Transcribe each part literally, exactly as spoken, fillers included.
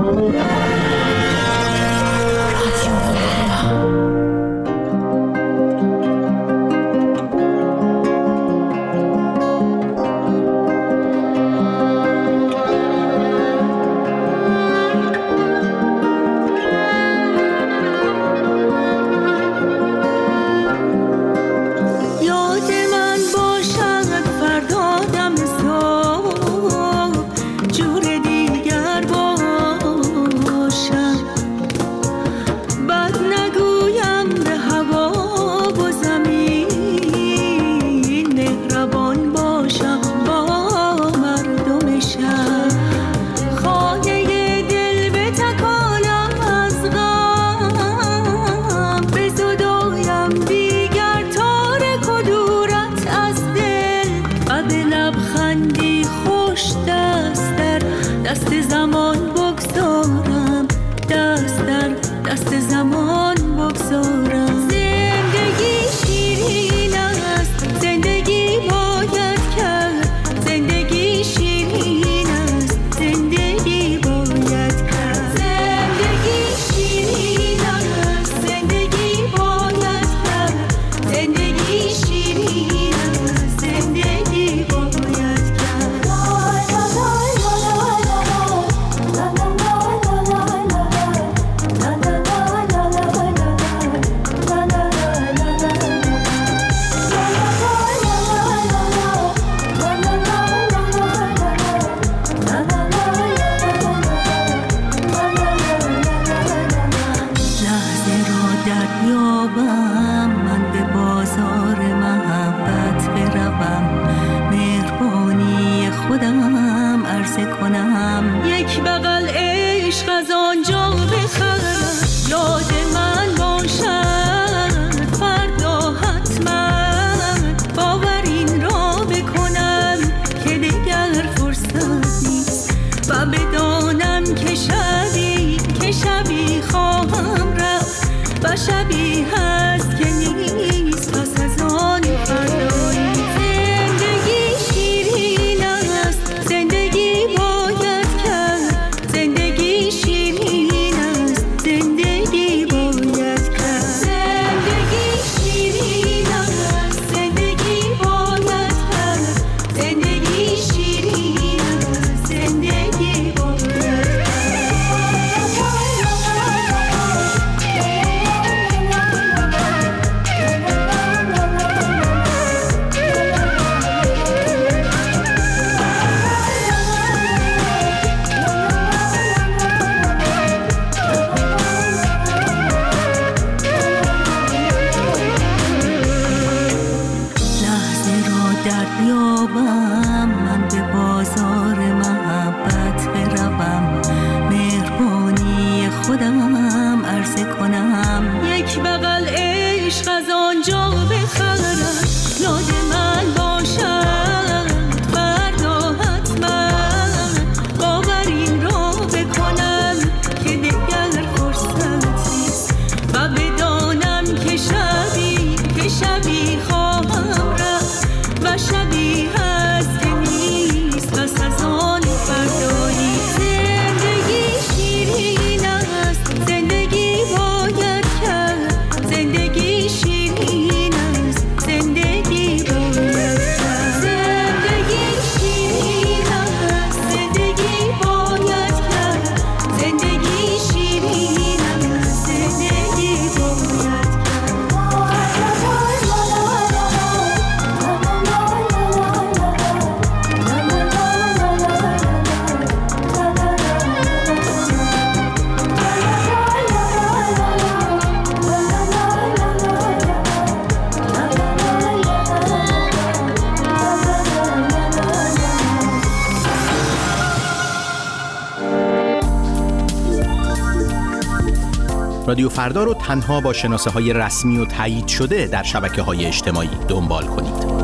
رادیو فردا رو تنها با شناسه‌های رسمی و تایید شده در شبکه‌های اجتماعی دنبال کنید.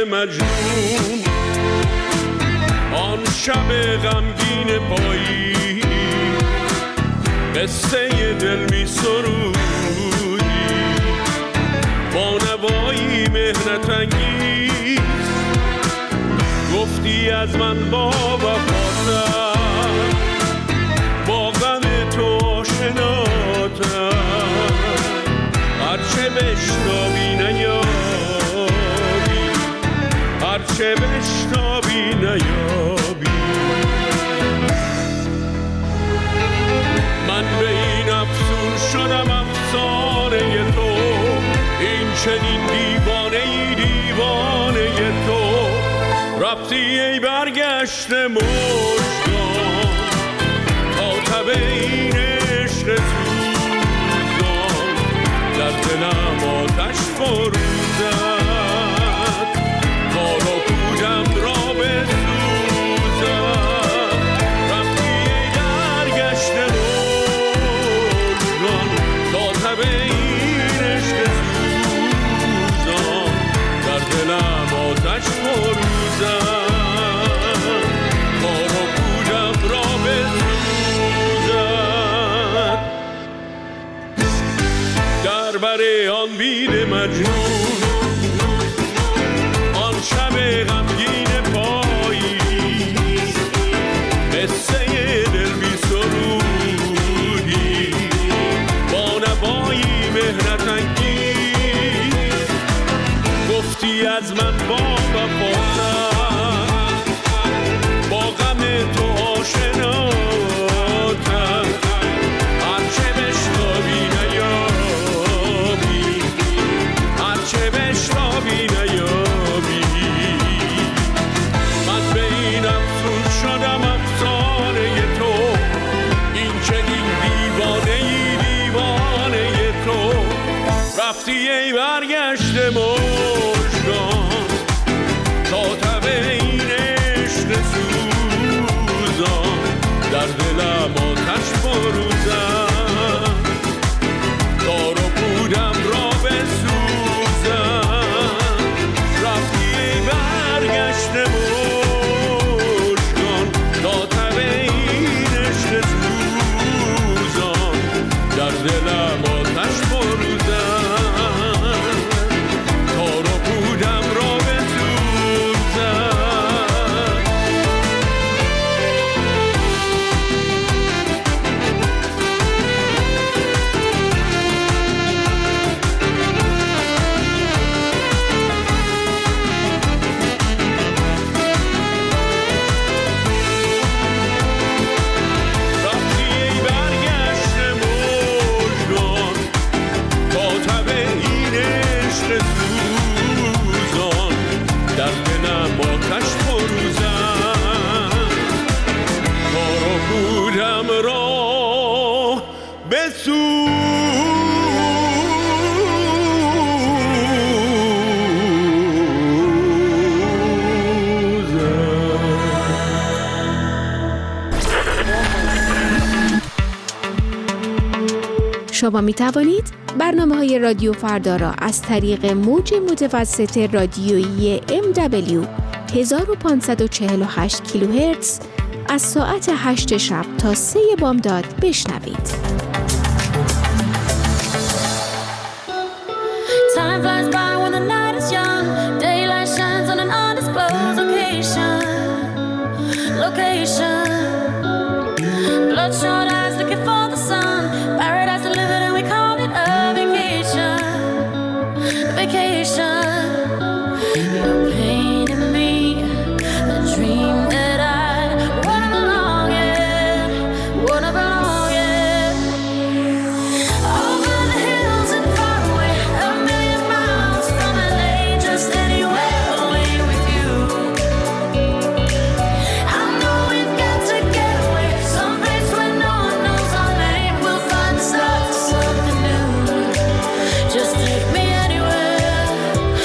مجنون، آن شب غمگین پایی قصه دل می سرودی، با نوایی مهنت انگیز گفتی از من با وفاتر، با غم تو آشناتر، هرچه بشتابی نیابی، هرچه بشتابی نیابی. من به این افسون شدم افسانه تو، این چنین دیوانه ای دیوانه تو، رفتی ای برگشت مژگان تا تب این عشق سوزان، در دلم آتش فروزد، کار و پودم را بسوزد، رفتی ای برگشت مژگان تا تب این عشق سوزان، در دلم آتش فروزد، کار و پودم را بسوزد. در بر آن بید مجنون، آن شب غمگین پاییز قصه دل بی سرودی، با نوایی مهنت انگیز گفتی از من با وفاتر، با غم تو آشناتر، هرچه بشتابی نیابی، هرچه بشتابی نیابی. من به این افسون شدم افسانه تو، این چنین دیوانه ای دیوانه تو، رفتی ای برگشت مژگان تا تب این عشق سوزان، در دلم آتش فروزد، کار و پودم را بسوزد، رفتی ای برگشت مژگان تا تب این عشق سوزان، در دلم آتش فروزد، کار و پودم را بسوزد. رفتی ای برگشت مژگان تا تب این عشق سوزان، در دلم آتش فروزد، کار و پودم را بسوزد. شما می توانید برنامه های رادیو فردا را از طریق موج متوسط رادیویی ام دبلیو هزار و پانصد و چهل و هشت کیلوهرتز از ساعت هشت شب تا سه بامداد بشنوید. Time flies by when the night is young. Daylight shines on an undisclosed location. Location. Bloodshot eyes looking for the sun. Paradise delivered and we call it a vacation. Vacation. You're painting me a dream that I wanna belong in. Wanna belong in. Over the hills and far away, a million miles from L A, just anywhere away with you. I know we've got to get away, someplace where no one knows our name. We'll find the start to something new. Just take me anywhere.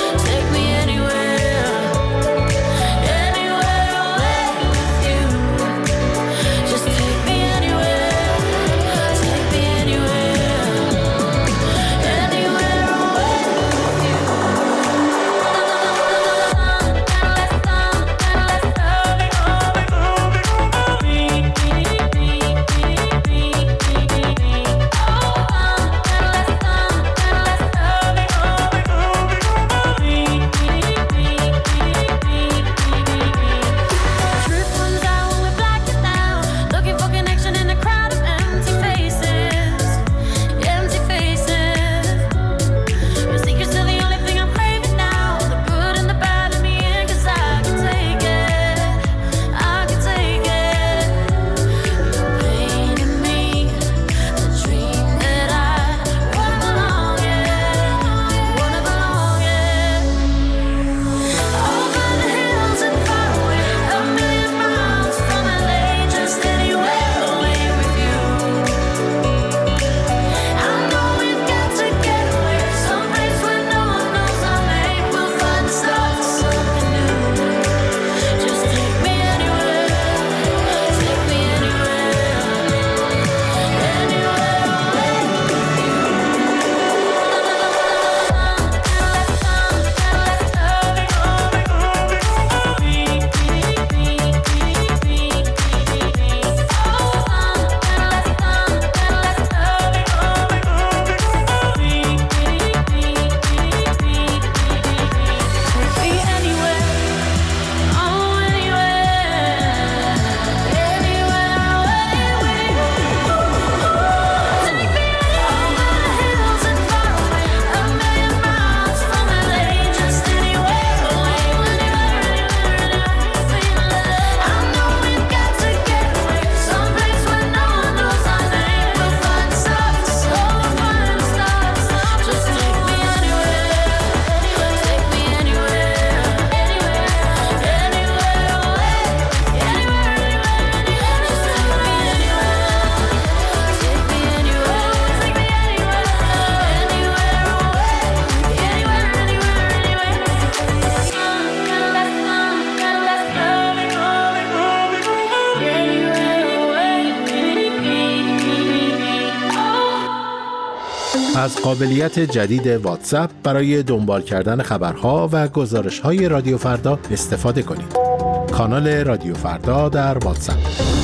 از قابلیت جدید واتساپ برای دنبال کردن خبرها و گزارش‌های رادیو فردا استفاده کنید. کانال رادیو فردا در واتساپ.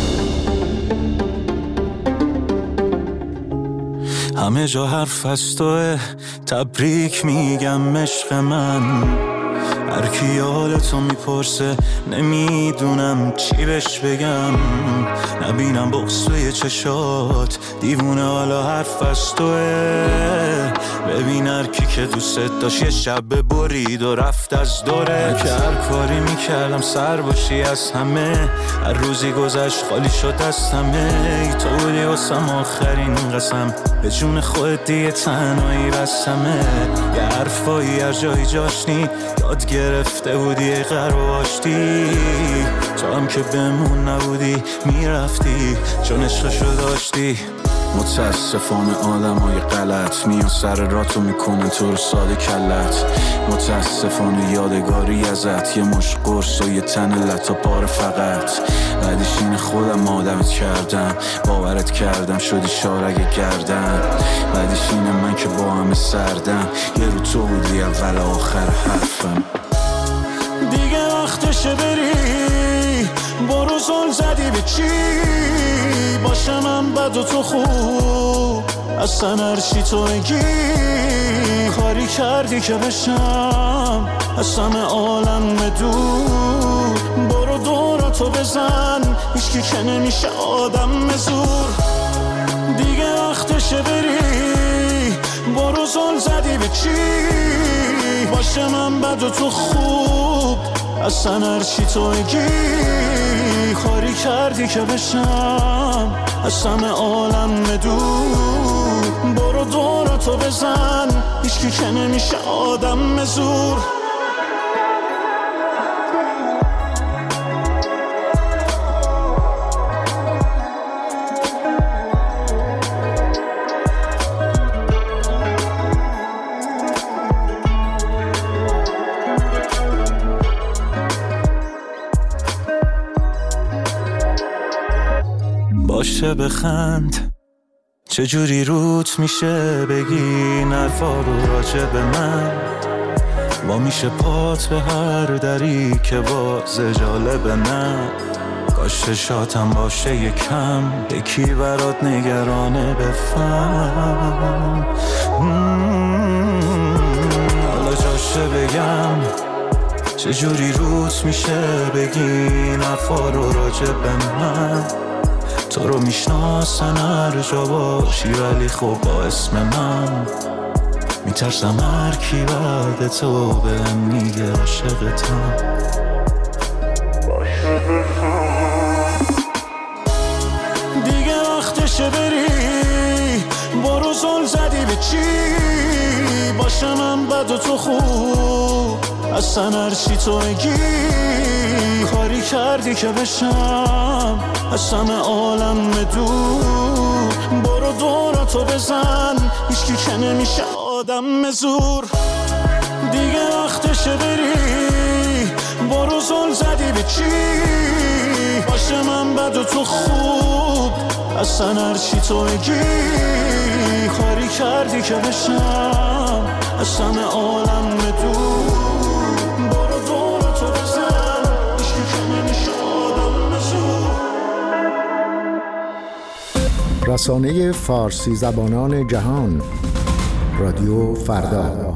همه جا حرف از توه، تبریک میگم عشق من. هر کی حالتو میپرسه نمیدونم چی بهش بگم. نبینم بغض توی چشات، دیوونه حالا حرف از توه. ببین هر کی که دوست داشت یه شب برید و رفت از دوره. که هر کاری میکردم سر باشی از همه، هر روزی گذشت خالی شد از همه. ای تو بودی واسم آخرین قسم، به جون خودت دیگه تنهایی بسمه. یه حرفایی هر جایی جاشنی یاد گرفته بودی قرار باشتی. تو هم که بمون نبودی میرفتی چون عشقشو داشتی. متاسفانه آدم های غلط میان سر راتو میکنن تو رو ساده کلت. متاسفانه یادگاری ازت یه مش قرص و یه تن لطا پاره فقط. بعدش این خودم آدمت کردم، باورت کردم شدی شارگه گردم. بعدش اینه من که با همه سردم، یه رو تو بودی اول آخر حرفم. دیگه وقتشه بری، برو زل زدی به چی؟ باشه من بد و تو خوب، اصلا هرچی تو بگی. کاری کردی که بشم از همه عالم دور. برو دوراتو بزن، هیچکی که نمیشه آدم زور. دیگه وقتشه بری، برو زل زدی به چی؟ باشه من بد و تو خوب، اصلا هرچی تو بگی. کاری کردی که بشم از همه عالم دور. برو دوراتو بزن، هیچکی که نمیشه آدم زور. باشه بخند، چجوری روت میشه بگی نرفا رو راجع به من. با میشه پات به هر دری که باز جالبه نه. کاش شاتم باشه یکم، یکی برات نگرانه بفهم. حالا جاشه بگم چجوری روت میشه بگی نرفا رو راجع به من. تو رو میشناسن هر جا باشی ولی خب با اسم من. میترسم هر کی بعد تو بهم میگه عاشقتم. دیگه وقتشه بری، برو زل زدی به چی؟ باشه من بد و تو خوب، اصلا هرچی تو بگی. کاری کردی که بشم از همه عالم دور. برو دوراتو بزن، هیچکی که نمیشه آدم زور. دیگه وقتشه بری، برو زل زدی به چی؟ باشه من بد و تو خوب، اصلا هرچی تو بگی. کاری کردی که بشم از همه عالم دور. برو دوراتو بزن، هیچکی که نمیشه آدم زور. رسانه فارسی زبانان جهان، رادیو فردا.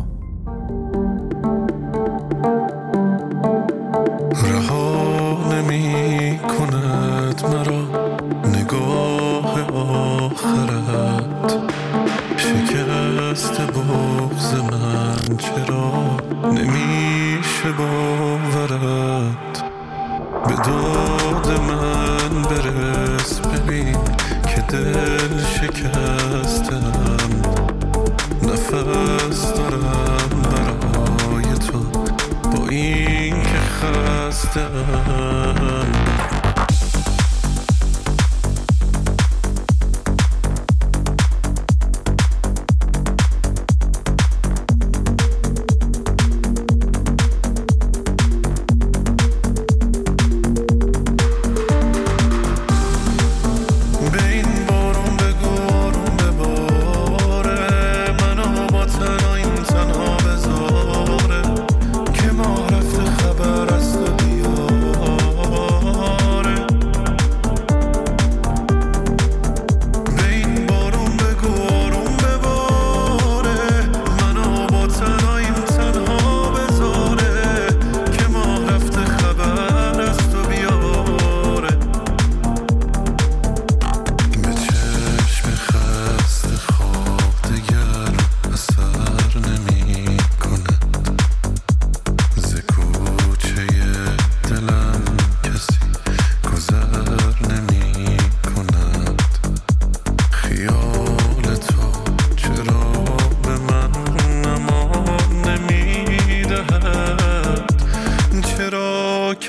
رها نمی کند مرا نگاه آخرت. شکست بغض من چرا نمیشه باورت. به داد من برس ببین که دل شکستم. نفس دارم برای تو با این که خستم. به این بارون بگو آروم بباره منو.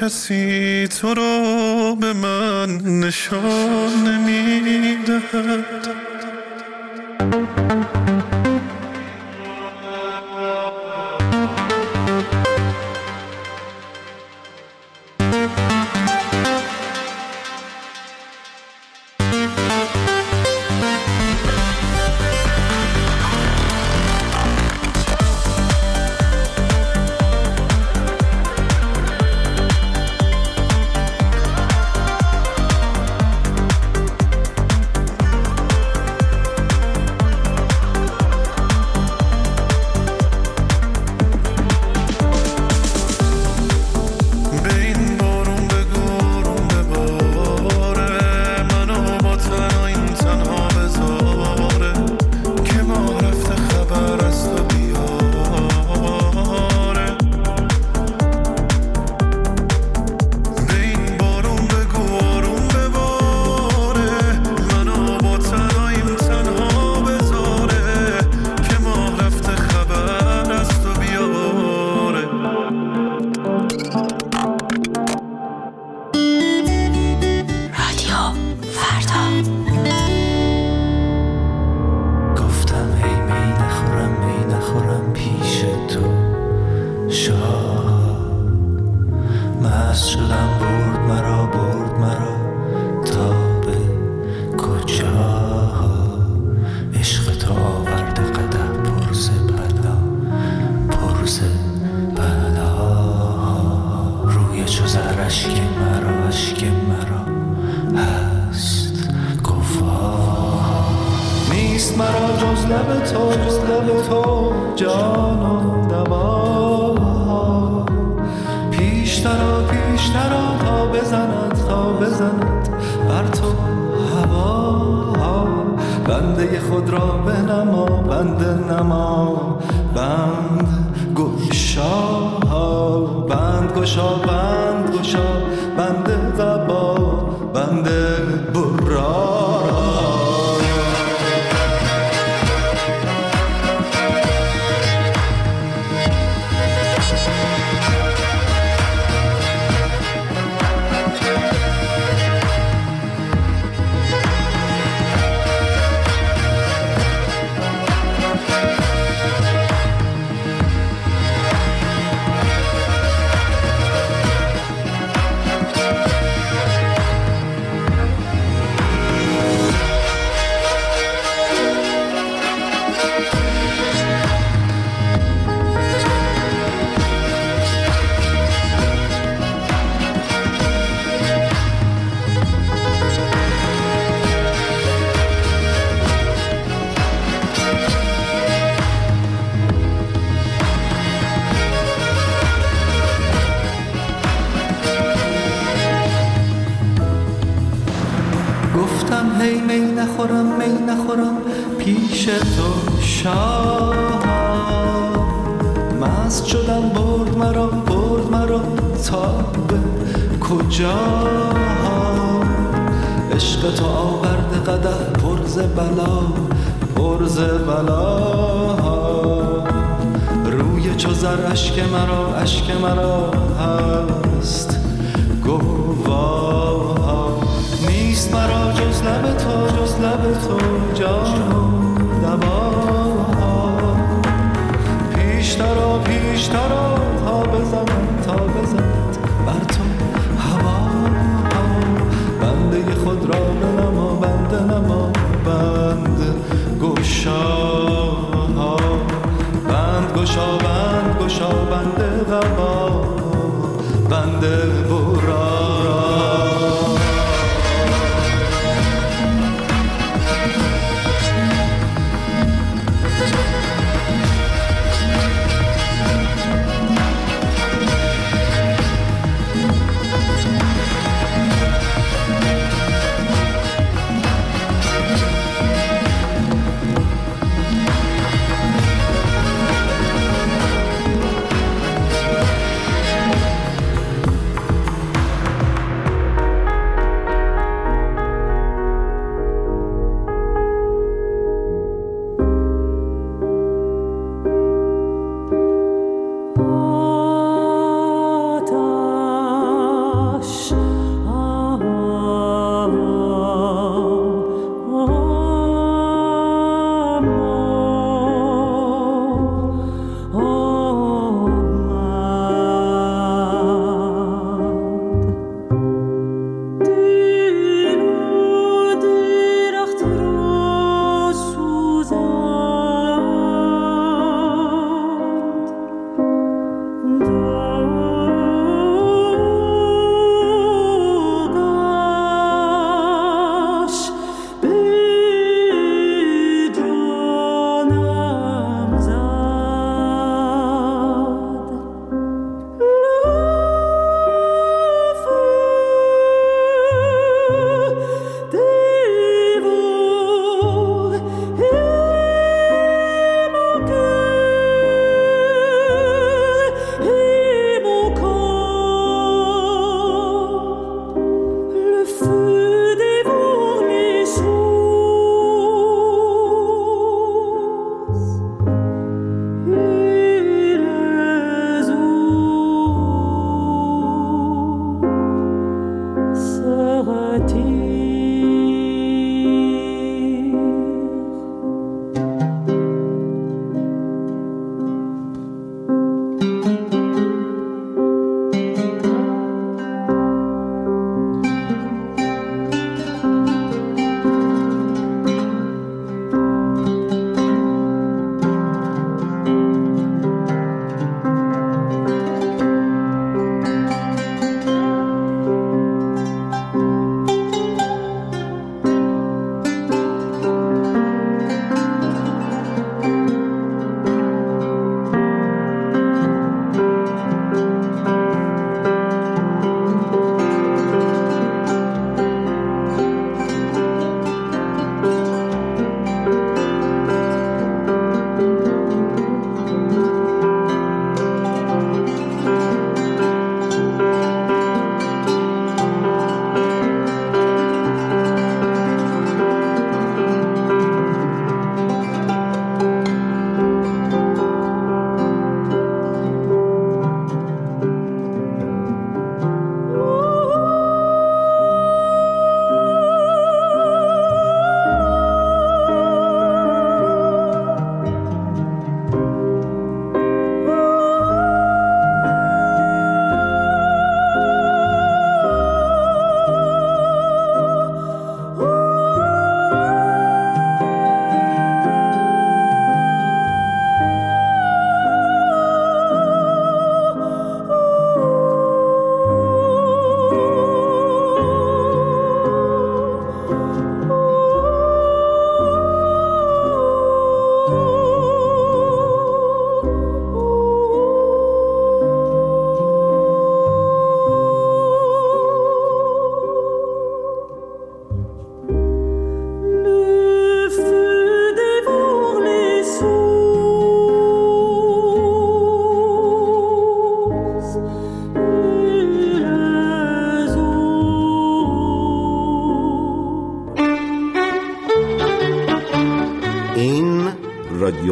کسی تو رو به من نشان نمیدهد.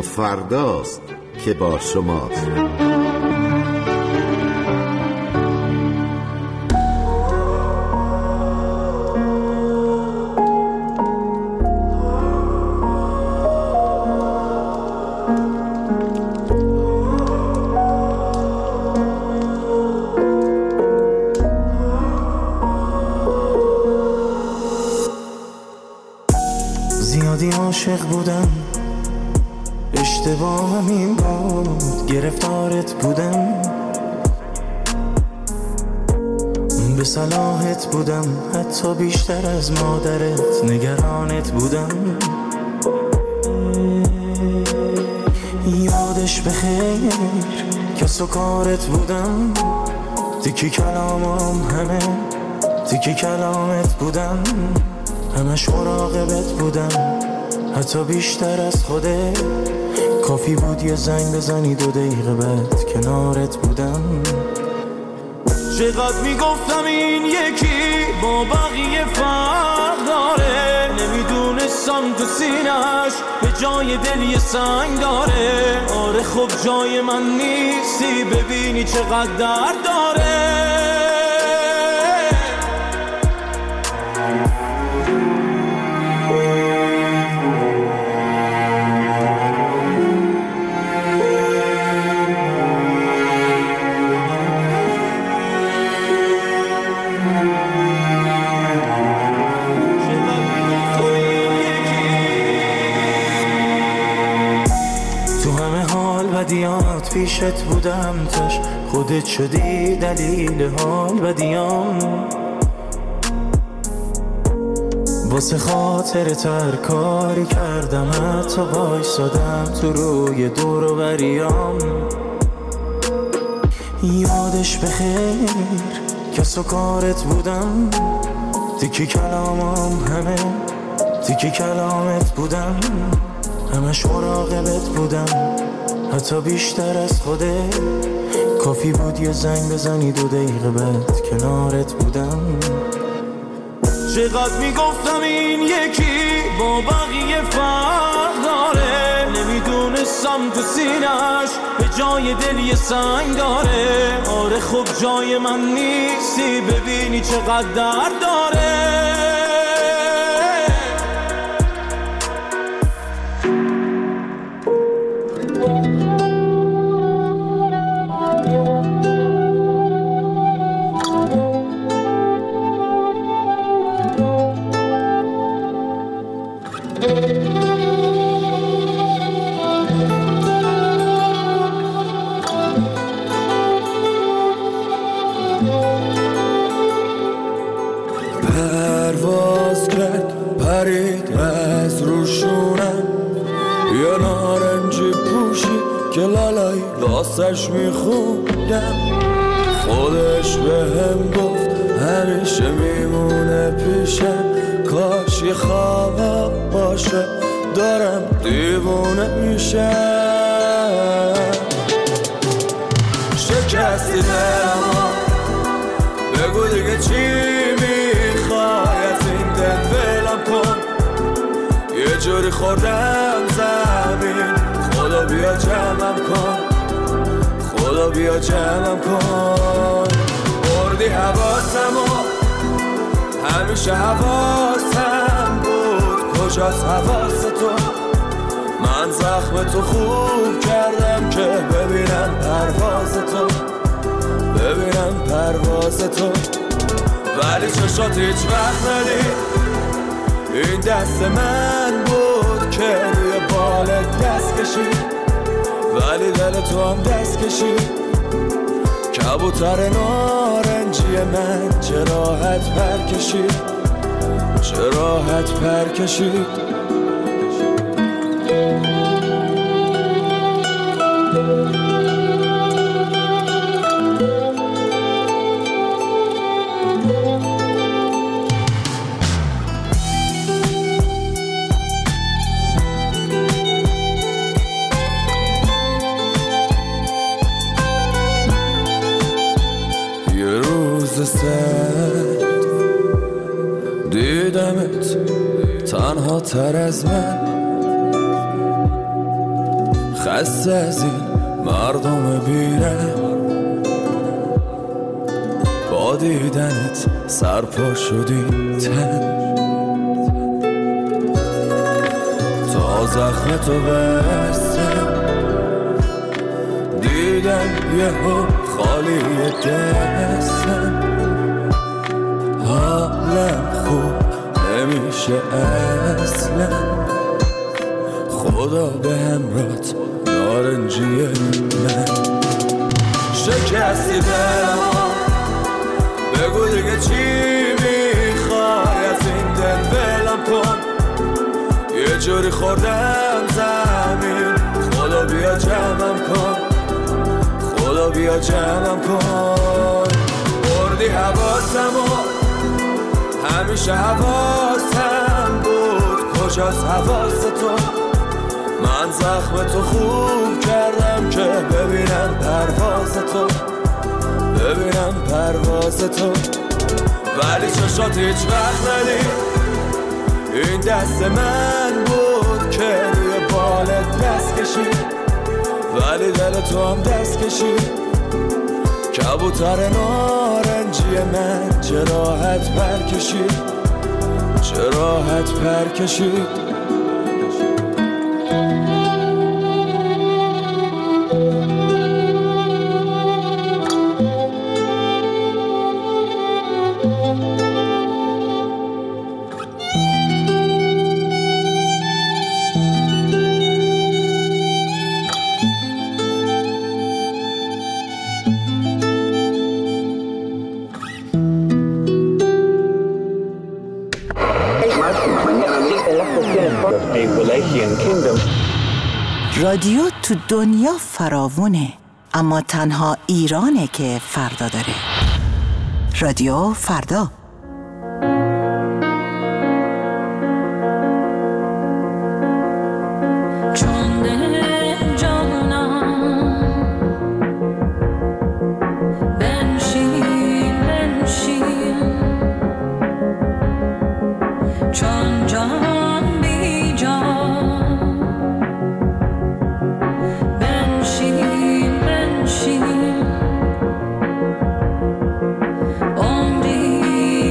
رادیو فرداست که با شماست. زیادی عاشق بودم، اشتباهم این بود، گرفتارت بودم، به صلاحت بودم، حتی بیشتر از مادرت نگرانت بودم. یادش بخیر کس و کارت بودم، تیکی کلامم همه تیکی کلامت بودم، همش مراقبت بودم، حتی بیشتر از خوده. کافی بود یه زنگ بزنی دو دقیقه بعد کنارت بودم. چقدر میگفتم این یکی با بقیه فرق داره، نمیدونستم تو سینش به جای دل یه سنگ داره. آره خب جای من نیستی، ببینی چقدر درد داره. بدیات پیشت بودم، تاش خودت شدی دلیل حال بدیام. واسه خاطرت هر کاری کردم، حتی وایسادم تو روی دور و بریام. یادش بخیر کس و کارت بودم، تیکی کلامم همه تیکی کلامت بودم، همش مراقبت بودم، حتی بیشتر از خوده. کافی بود یه زنگ بزنی دو دقیقه بعد کنارت بودم. چقدر میگفتم این یکی با بقیه فرق داره، نمیدونستم تو سینش به جای دل یه سنگ داره. آره خب جای من نیستی، ببینی چقدر درد داره. پرواز کرد پرید از روشونم، یه نارنجی پوشی که لالای واسش میخوندم. خودش به هم گفت همیشه میمونه پیشم، کاش یه خواب باشه دارم دیوونه میشم. شکستی دلمو بگو دیگه چی میخوای از این دل ولم کن. یه جوری خوردم زمین، خدا بیا جمعم کن، خدا بیا جمعم کن. بردی حواسمو، همیشه حواسم بود، کجاست حواس تو؟ من زخم تو خوب کردم که ببینم پرواز تو، ببینم پرواز تو. ولی چشات هیچ وقت ندید، این دست من بود که روی بالت دست کشید، ولی دل تو هم دست کشید. کبوتر نارنجی من چه راحت پر کشید، چه راحت پر کشید. سرد دیدمت تنها تر از من، خسته از این مردم بیره، با دیدنت سرپا شدی تن، تا زخم تو بسته دیدم یهو خالی دستم، حالم خوب نمیشه اصلا، خدا به همرات نارنجی من. شکستی دلم، بگو دیگه چی میخوای از این دل ولم کن، یه جوری خوردم زمین، خدا بیا جمعم کن، خدا بیا جمعم کن. بردی حواسمو، همیشه حواسم بود، کجاست حواس تو؟ من زخم تو خوب کردم که ببینم پرواز تو، ببینم پرواز تو، ولی چشات هیچ وقت ندید. این دست من بود که روی بالت دست کشید، ولی دل تو هم دست کشید. کبوتر نارنجی من چه راحت پر کشید، چه راحت پر کشید. رادیو تو دنیا فراوونه، اما تنها ایرانه که فردا داره. رادیو فردا. عمری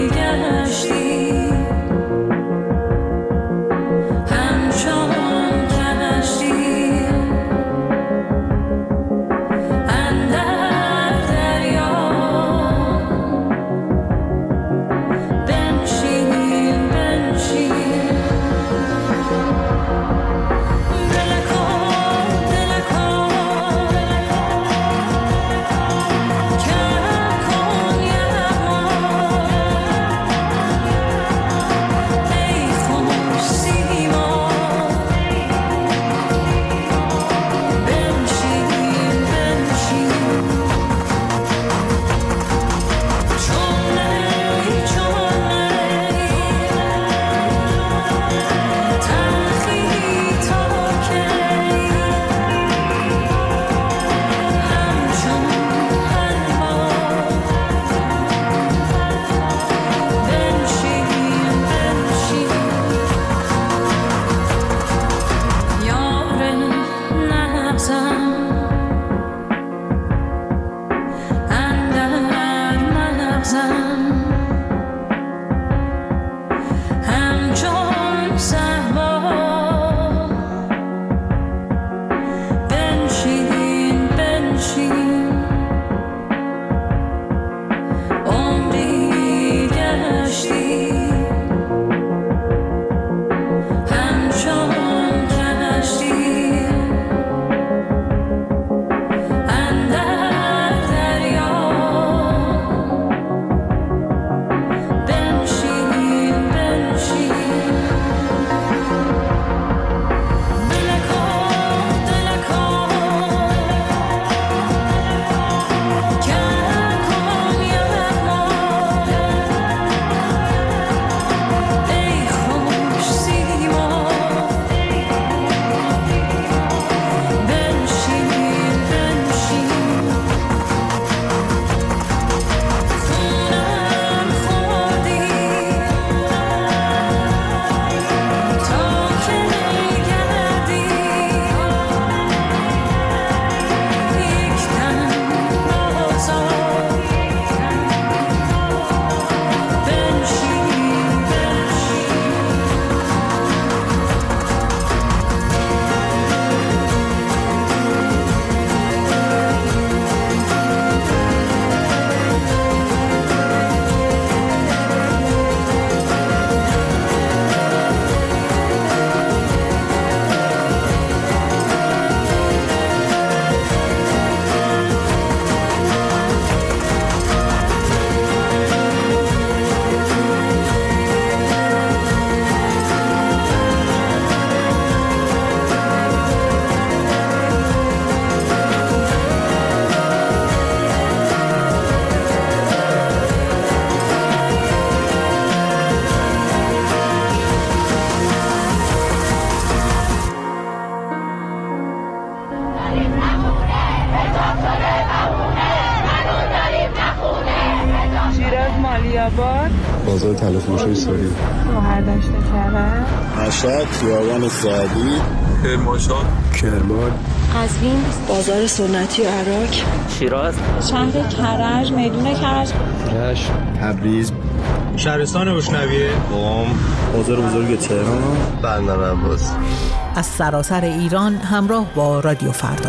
آباد، بازار طلافروشی ساری، شهردشت کرج، مشهد، خیابان سعدی، کرمانشاه، کرمان، قزوین، بازار سنتی عراق، شیراز، شهر کرج، میدون کرج، رشت، تبریز، شهرستان گشنویه، قم، بازار بزرگ تهران، بندرعباس. از سراسر ایران همراه با رادیو فردا.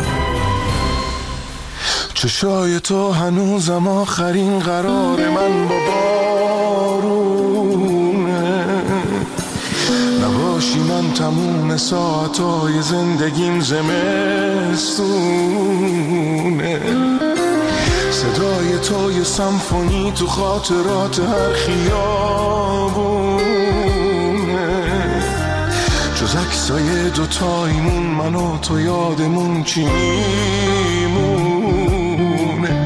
چشای تو هنوزم آخرین قرار من با بارونه، نباشی من تموم ساعتای زندگیم زمستونه، صدای تو یه سمفونی تو خاطرات هر خیابونه، جز عکسای دوتاییمون من و تو یادمون چی میمونه؟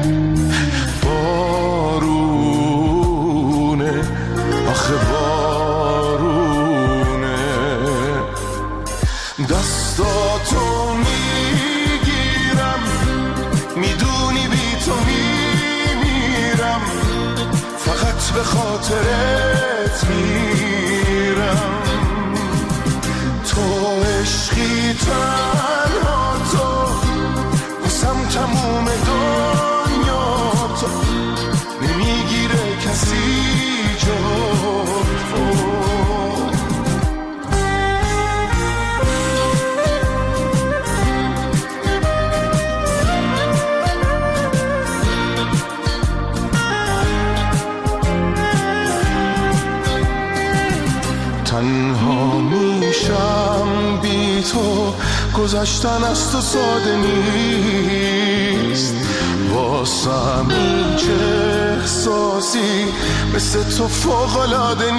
بارونه، آخه بارونه، دستاتو میگیرم، میدونی بی تو میمیرم، فقط به خاطرت میرم، تو عشقی تنها تو واسم تموم دنیا، تو نمیگیره کسی جا تو. تنها میشم بی تو، گذشتن از تو ساده نیست، واسم هیچ احساسی مثل تو فوق‌العاده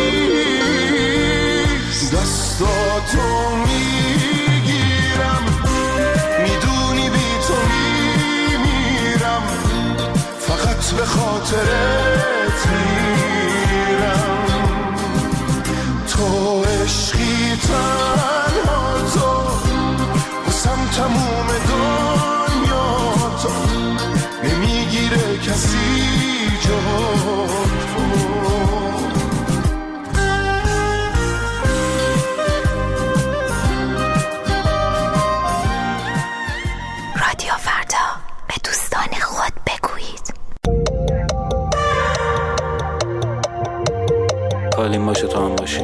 نیست، دستاتو میگیرم، میدونی بی تو میمیرم، فقط به خاطرت میرم، تو عشقی تنها تو واسم تموم دنیا، تو نمیگیره کسی جا تو. رادیو فردا، به دوستان خود بگویید. کالیم باشه تو هم باشی.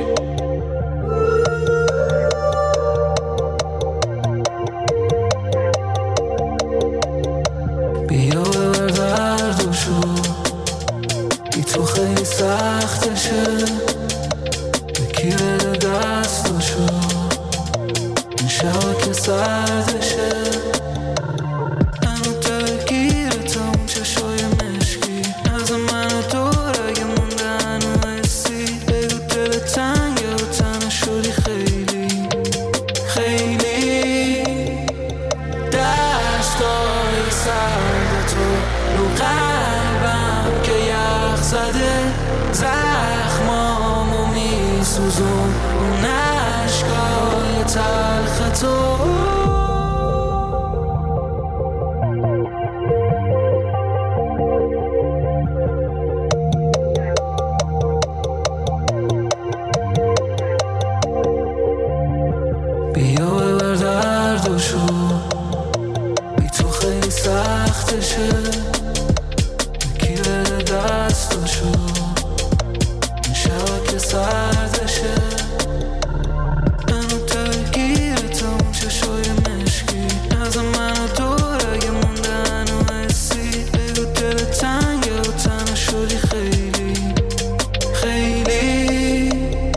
بیا ببر دردشو، بی تو خیلی سختشه، یکی بده دستشو، این شبا که سردشه، منو دلگیرتم چشای مشکی، از منو دور اگه مونده هنو حسی، بگو دل تنگه و تنه شدی خیلی خیلی، دستای سرد تو رو قلبم که یخ زده، زخمامو میسوزون اون عشقای تلخ تو. بیا ببر دردشو، بی تو خیلی سختشه، یکی بده دستشو، این شبا که سردشه، منو دلگیرتم چشای مشکی، از منو دور اگه مونده هنو حسی، بگو دل تنگه و تنه شدی خیلی خیلی،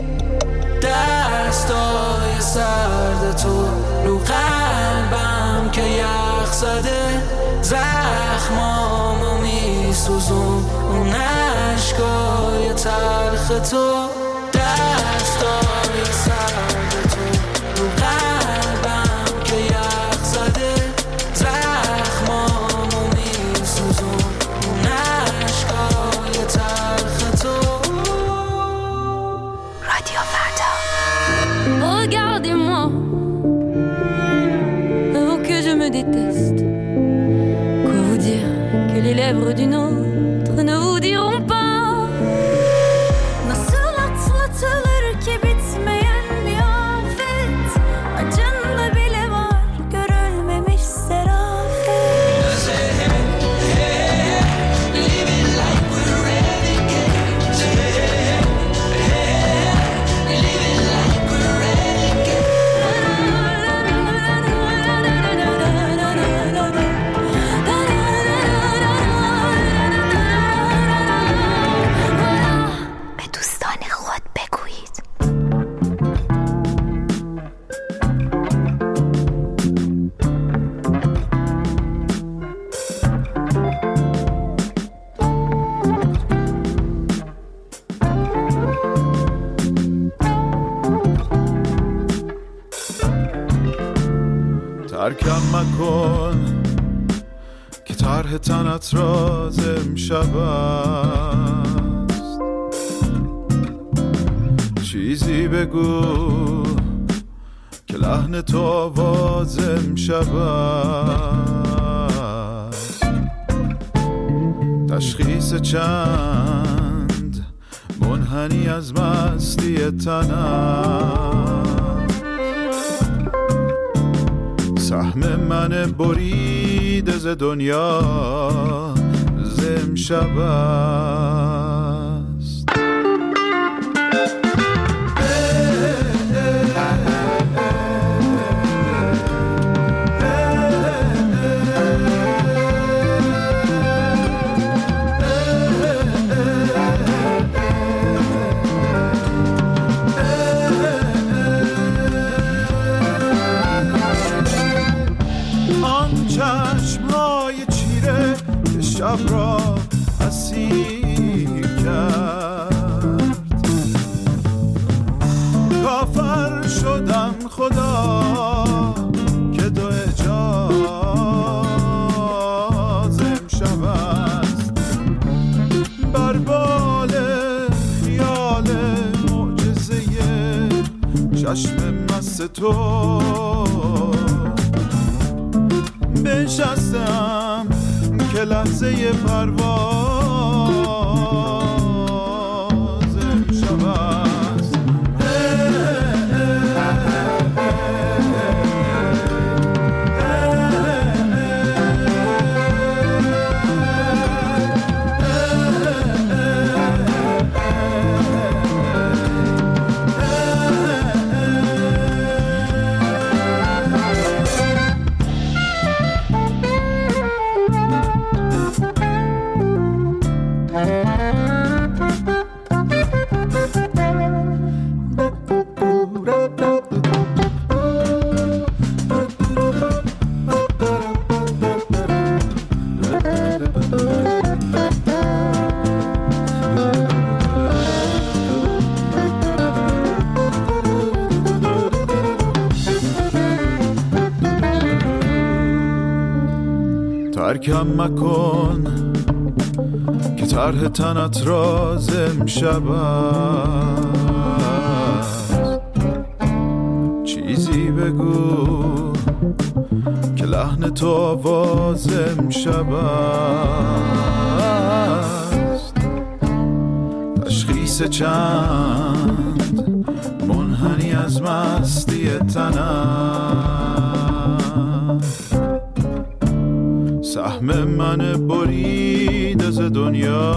دستای سرد تو رو قلبم که یخ زده، زخمامو میسوزون اون عشقای تلخ تو، دستای سرد تو رو قلبم که یخ زده، زخمامو میسوزون اون عشقای تلخ تو. رادیو فردا. Regardez-moi, oh que je me déteste. Quoi vous dire que les lèvres d'une autre ne vous diront pas کم مکن که طرح تنت راز امشب است. چیزی بگو که لحن تو آواز امشب است. تشخیص چند منحنی از مستی تنم، سهم من بریده ز دنیا ز امشب است. شب را اسیر کرد، کافر شدم خدا که دو اجاز امشب است. بر بال خیال معجزه چشم مست تو بنشستم که لحظه پرواز امشب است. ترکم مکن که طرح تنت راز امشب است. چیزی بگو که لحن تو آواز امشب است. تشخیص چند منحنی از مستی تنم، سهم من برید ز دنیا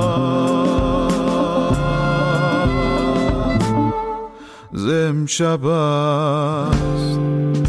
ز امشب است.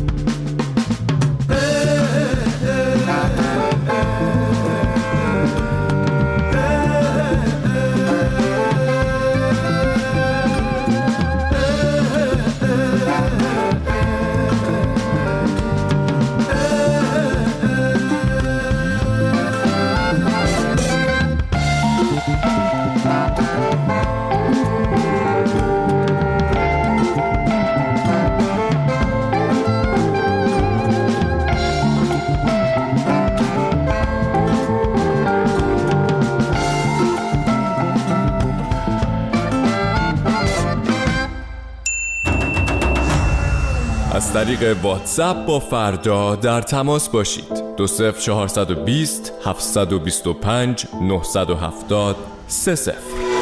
از طریق واتساپ با فردا در تماس باشید. دو صفر چهارصد و بیست هفتصد و بیست و پنج نهصد و هفتاد سه صفر.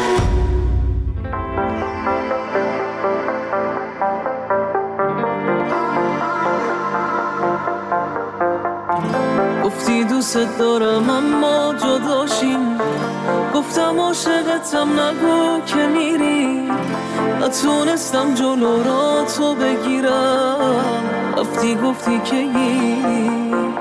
گفتی دوست دارم اما جداشیم، گفتم عاشقتم نگو که میری، نتونستم جلو را تو بگیرم، رفتی گفتی که گیری،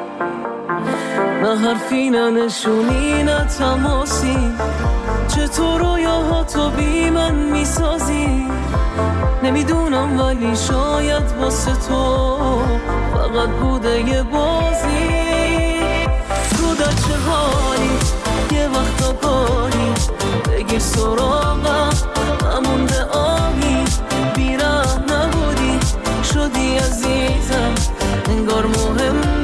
نه حرفی نه نشونی نه تماسی، چطور رویاها تو بی من میسازی، نمیدونم ولی شاید واسه تو فقط بوده یه بازی. تو در چه حالی یه وقتا گاهی بگیر سراغم، نمونده آهی بیره نبودی شدی عزیزم، انگار مهم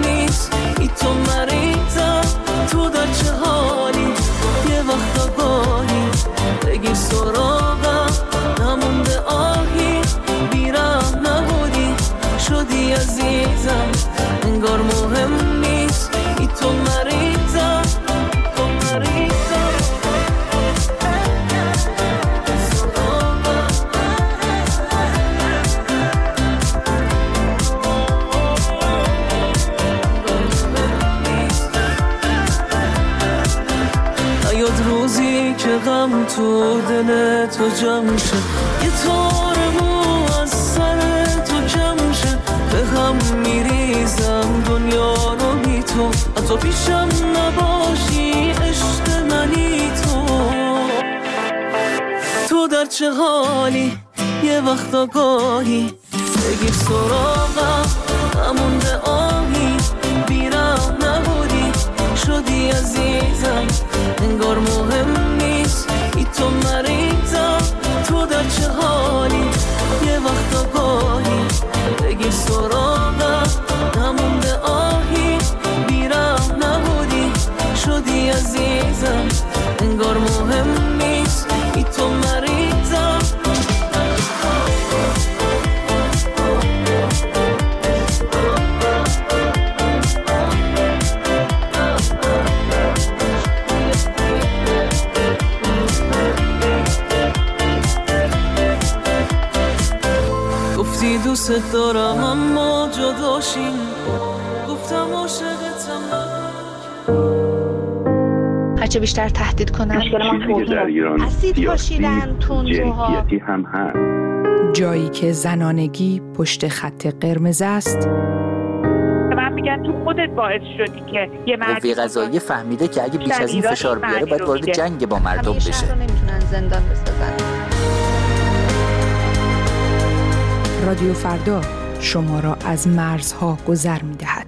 تو در چه حالی؟ یه وقتا گاهی بگیر سراغم، نمونده آهی، بیرم نبودی، شدی عزیزم، انگار مهم نیست، ای تو مریضم، تو مریضم. نیاد روزی که غم تو دل تو جمع شه، یه تار مو از سر تو کم شه، به هم میریزم دنیا رو بی تو، حتی پیشم نباشی عشق منی تو. تو در چه حالی؟ یه وقتا گاهی بگیر سراغم، نمونده آهی، بیرم نبودی، شدی عزیزم، انگار مهم نیست، ای تو مریضم. تو در چه حالی؟ یه وقتا گاهی بگیر سراغم، نمونده آهی، بیرم نبودی، شدی عزیزم، انگار مهم نیست، ای تو مریضم. گفتی دوست دارم اما جداشیم، گفتم عاشقتم. هرچه بیشتر تهدید کنن اسید پاشیدن تندروها هم هست. جایی که زنانگی پشت خط قرمز است. من میگن تو خودت باعث شدی که یه مرد قوه قضاییه فهمیده که اگه بیش از این فشار بیاره باید وارد جنگ با مردم بشه. همیشه رو نمیتونن زندان بسازن. رادیو فردا شما را از مرزها گذر می‌دهد.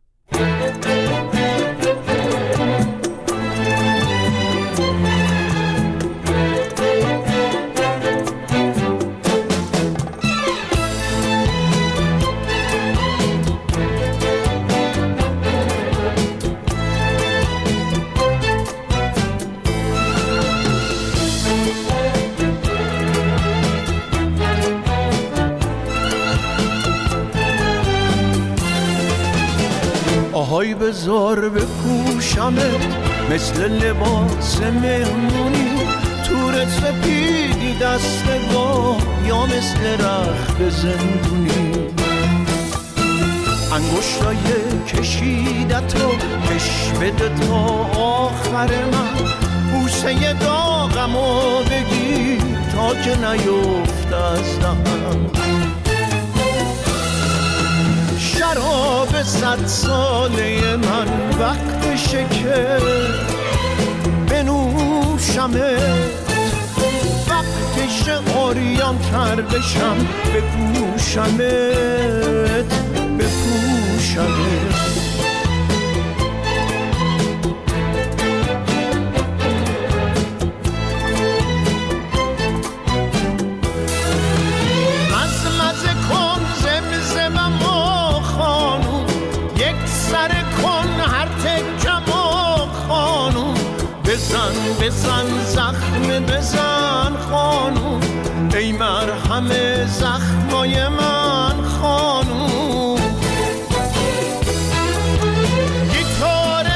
آهای بذار بپوشمت مثل لباس مهمونی، تور سپیدی دست با یا مثل رخت زندونی، انگشتای کشیدت رو کش بده تا آخر من، بوسه داغمو بگیر تا که نیفت از دهنم. شراب صد ساله من وقتشه که بنوشمت، وقتشه عریان تر بشم بپوشمت بپوشمت. بزن بزن زخم بزن خانوم، ای مرهم زخمای من خانوم. گیتار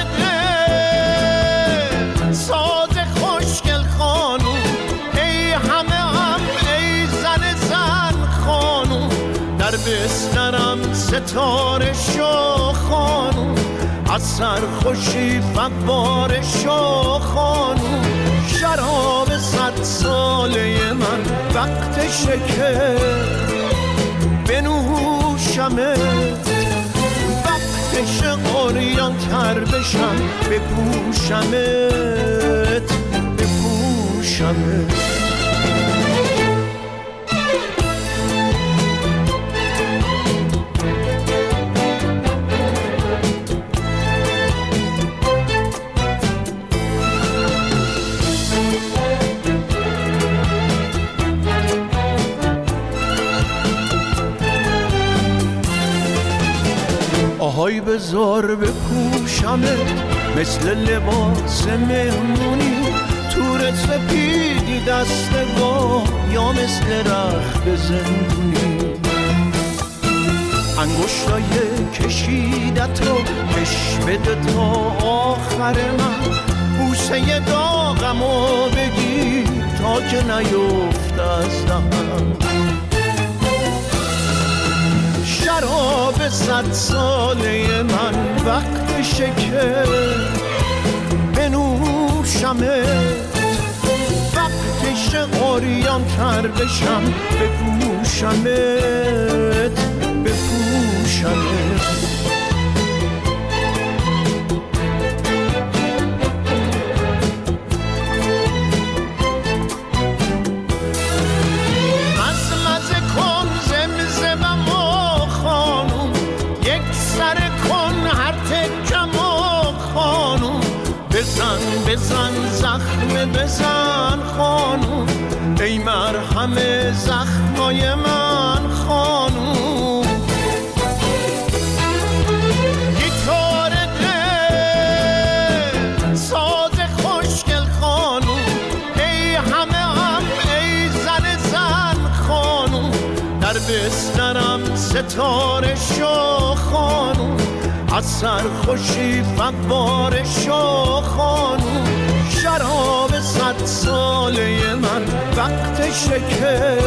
دل ساز خوشگل خانوم، ای همه هم ای زن زن خانوم، در بسترم ستاره شو خانوم، از سرخوشی فواره شو خانوم. شراب صد ساله من وقتشه که بنوشمت، وقتشه عریان تر بشم بپوشمت بپوشمت. آهای بذار بپوشمت مثل لباس مهمونی، تور سپیدی دستگاه یا مثل رخت زندونی. انگشتای کشیدت رو کش بده تا آخر من، بوسه داغمو بگی تا که نیفت از دهن. شراب صد ساله من وقتشه که بنوشمت، وقتشه عریان تر بشم بپوشمت بپوشمت. بزن بزن زخم بزن خانوم، ای مرهم زخمای من خانوم. گیتار دل ساز خوشگل خانوم، ای همه هم ای زن زن خانوم. در بسترم ستاره شو خانوم، از سرخوشی فواره شو خانوم. شراب صد ساله من وقتشه که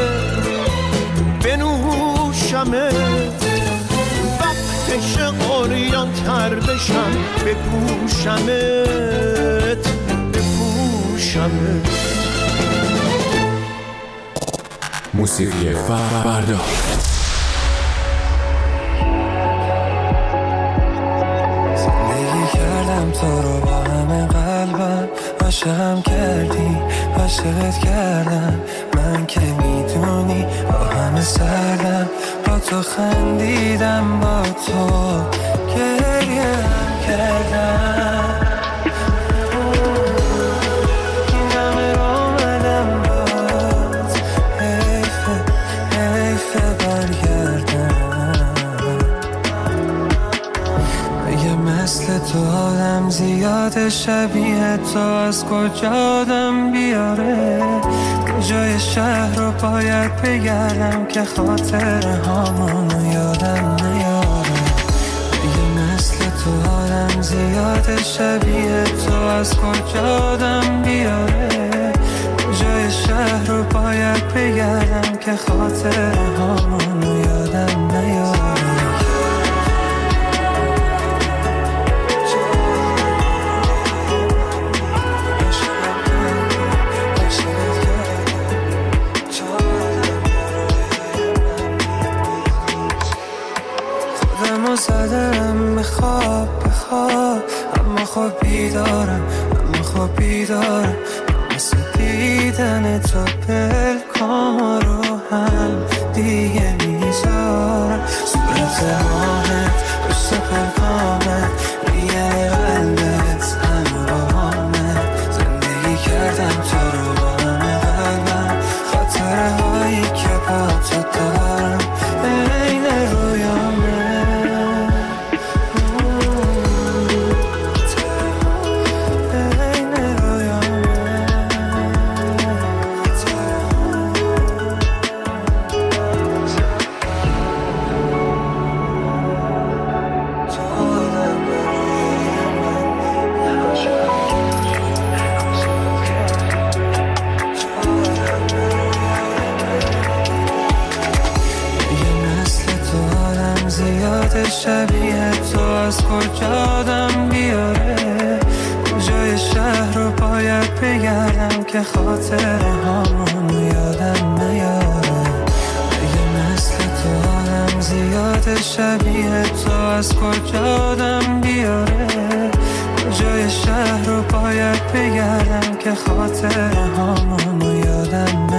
بنوشمت، وقتشه عریان تر بشم بپوشمت بپوشمت. موسیقی فردا. تو رو با همه قلبم عاشقم کردی، عاشقت کردم من که میدونی، با همه سردم با تو خندیدم، با تو گریه هم کردم. این همه رو آمدم باز، حیفه حیفه برگردم. مگه مثل تو آدم زیاد شبیه تو از کجا آدم بیاره؟ جای شهر رو باید بگردم که خاطر هامونو یادم نیاره. مگه مثل تو آدم زیاد شبیه تو از کجا آدم بیاره؟ جای شهر رو باید بگردم که خاطر هامونو یادم نیاره. زدم به خواب به خواب، اما خواب بیدارم اما خواب بیدارم. مثل دیدن تو پلکام رو هم دیگه میذارم. صورت ماهت پشت پلکامت، ریه قلبت همراهمت. زندگی کردم تو رو با همه قلبم، خاطره هایی که با تو دارم این رویامه. شبیه تو از کجا آدم بیاره؟ کجای شهر رو باید بگردم که خاطر هامونو یادم نیاره. اگه مثل تو آدم زیاد شبیه تو از کجا آدم بیاره؟ کجای شهر رو باید بگردم که خاطر هامونو یادم